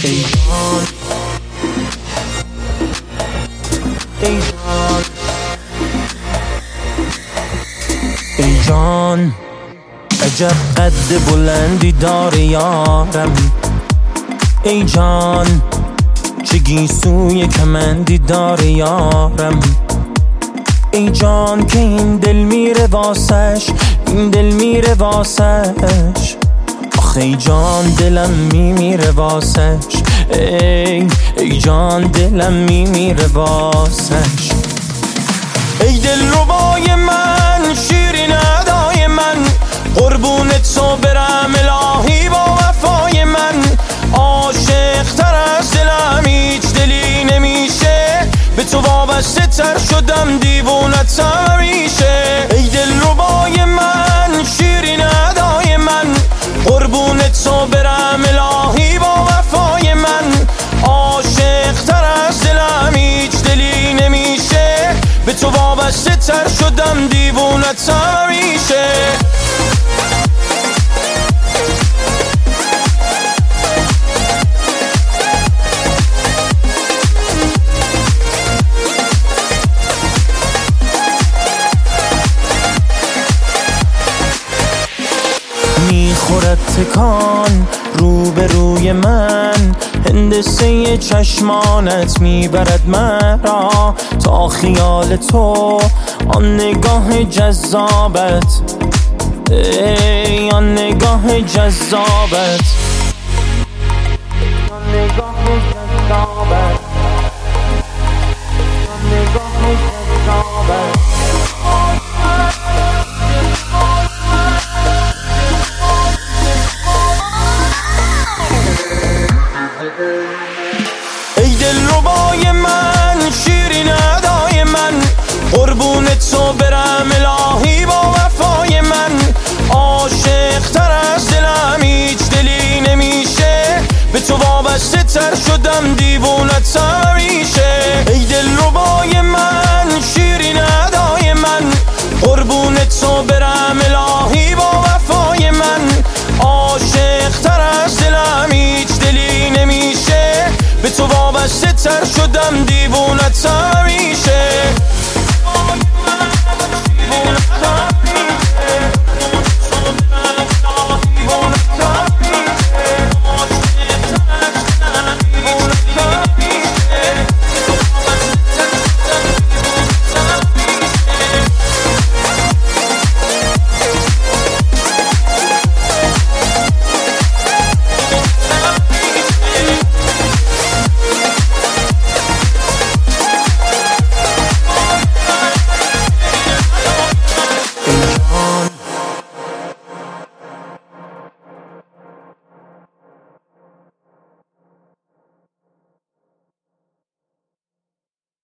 ای جان ای جان ای جان عجب قد بلندی داره یارم. ای جان چه گیسوی کمندی داره یارم. ای جان که این دل میره واسش، این دل میره واسش. آخه ای جان دلم میمیره واسش. ای جان دلم میمیره واسش. ای دل ربای من، شیرین ادای من، قربونت تو برم الهی با وفای من. عاشق تر از دلم هیچ دلی نمیشه، به تو وابسته تر شدم دیوونت همیشه. ای دل ربای من، شیرین ادای من، قربونت تو برم الهی با وفای من. عاشق تر از دلم هیچ دلی نمیشه، به تو وابسته تر شدم دیوونت همیشه. میخورد تکان روبروی من، هندسه چشمانت میبرد مرا تا خیال تو. آن نگاه جذابت، ای آن نگاه جذابت، آن نگاه جذابت، آن نگاه جذابت. ای دل ربای من، شیرین ادای من، قربونت تو برم الهی با وفای من. عاشق تر از دلم هیچ دلی نمیشه، به تو وابسته تر شدم دیوونت همیشه. ای دل ربای من، شیرین ادای من، قربونت تو برم الهی با وفای من. عاشق تر از دلم هیچ دلی نمیشه، به تو وابسته تر شدم دیوونت